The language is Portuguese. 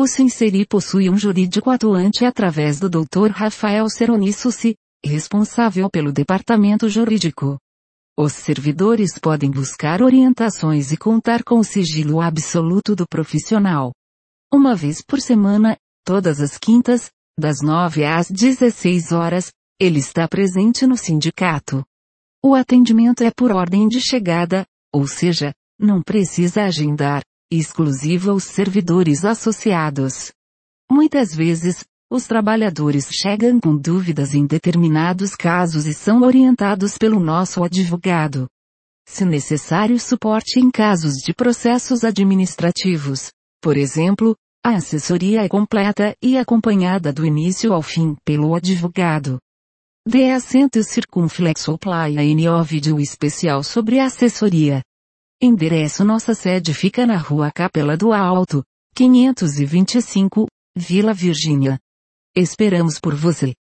O Sinceri possui um jurídico atuante através do Dr. Rafael Seronissucci, responsável pelo departamento jurídico. Os servidores podem buscar orientações e contar com o sigilo absoluto do profissional. Uma vez por semana, todas as quintas, das 9 às 16 horas, ele está presente no sindicato. O atendimento é por ordem de chegada, ou seja, não precisa agendar, exclusivo aos servidores associados. Muitas vezes, os trabalhadores chegam com dúvidas em determinados casos e são orientados pelo nosso advogado. Se necessário suporte em casos de processos administrativos, por exemplo, a assessoria é completa e acompanhada do início ao fim pelo advogado. Dê acento circunflexo Playa NO vídeo especial sobre assessoria. Endereço: nossa sede fica na Rua Capela do Alto, 525, Vila Virgínia. Esperamos por você.